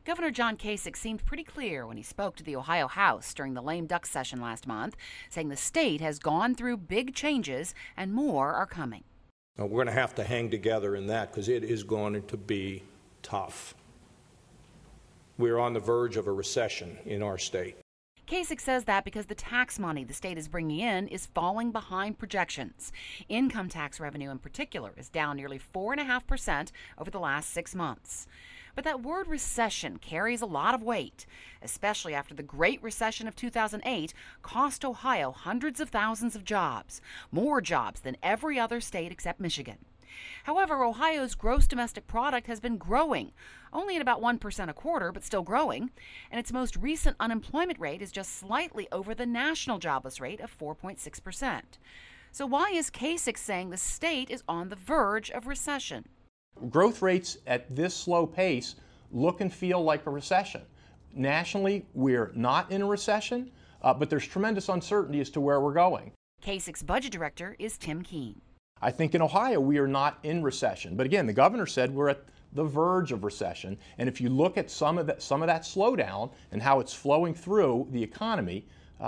Governor John Kasich seemed pretty clear when he spoke to the Ohio House during the lame duck session last month, saying the state has gone through big changes and more are coming. We're going to have to hang together in that because it is going to be tough. We're on the verge of a recession in our state. Kasich says that because the tax money the state is bringing in is falling behind projections. Income tax revenue in particular is down nearly 4.5% over the last 6 months. But that word recession carries a lot of weight, especially after the Great Recession of 2008 cost Ohio hundreds of thousands of jobs, more jobs than every other state except Michigan. However, Ohio's gross domestic product has been growing, only at about 1% a quarter, but still growing, and its most recent unemployment rate is just slightly over the national jobless rate of 4.6%. So why is Kasich saying the state is on the verge of recession? Growth rates at this slow pace look and feel like a recession. Nationally, we're not in a recession, but there's tremendous uncertainty as to where we're going. Kasich's budget director is Tim Keene. I think in Ohio we are not in recession. But again, the governor said we're at the verge of recession. And if you look at some of that slowdown and how it's flowing through the economy,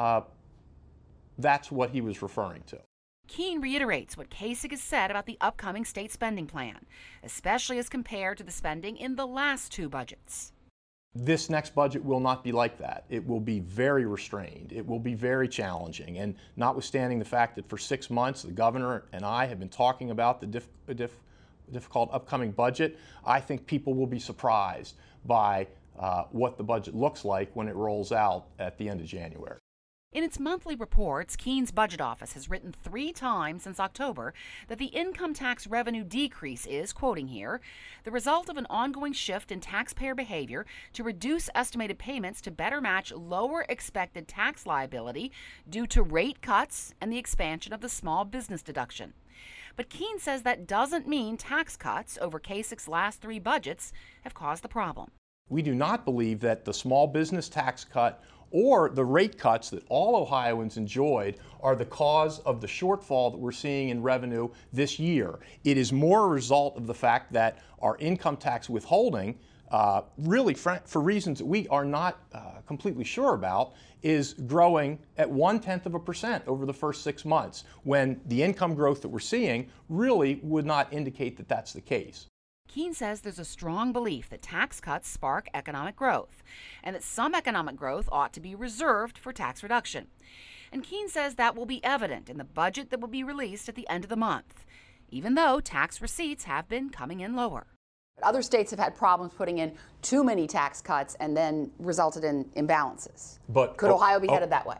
that's what he was referring to. Keene reiterates what Kasich has said about the upcoming state spending plan, especially as compared to the spending in the last 2 budgets. This next budget will not be like that. It will be very restrained. It will be very challenging. And notwithstanding the fact that for 6 months the governor and I have been talking about the difficult upcoming budget, I think people will be surprised by what the budget looks like when it rolls out at the end of January. In its monthly reports, Keene's budget office has written 3 times since October that the income tax revenue decrease is, quoting here, the result of an ongoing shift in taxpayer behavior to reduce estimated payments to better match lower expected tax liability due to rate cuts and the expansion of the small business deduction. But Keene says that doesn't mean tax cuts over Kasich's last 3 budgets have caused the problem. We do not believe that the small business tax cut or the rate cuts that all Ohioans enjoyed are the cause of the shortfall that we're seeing in revenue this year. It is more a result of the fact that our income tax withholding, really for reasons that we are not completely sure about, is growing at 0.1% over the first 6 months, when the income growth that we're seeing really would not indicate that that's the case. Keene says there's a strong belief that tax cuts spark economic growth, and that some economic growth ought to be reserved for tax reduction. And Keene says that will be evident in the budget that will be released at the end of the month, even though tax receipts have been coming in lower. Other states have had problems putting in too many tax cuts and then resulted in imbalances. But could Ohio be headed that way?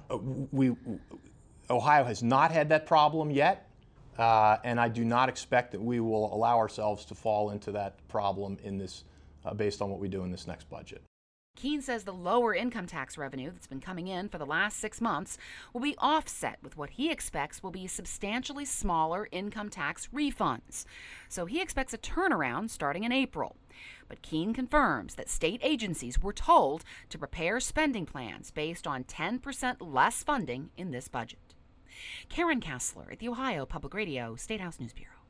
Ohio has not had that problem yet. And I do not expect that we will allow ourselves to fall into that problem in this, based on what we do in this next budget. Keene says the lower income tax revenue that's been coming in for the last 6 months will be offset with what he expects will be substantially smaller income tax refunds. So he expects a turnaround starting in April. But Keene confirms that state agencies were told to prepare spending plans based on 10% less funding in this budget. Karen Kassler at the Ohio Public Radio State House News Bureau.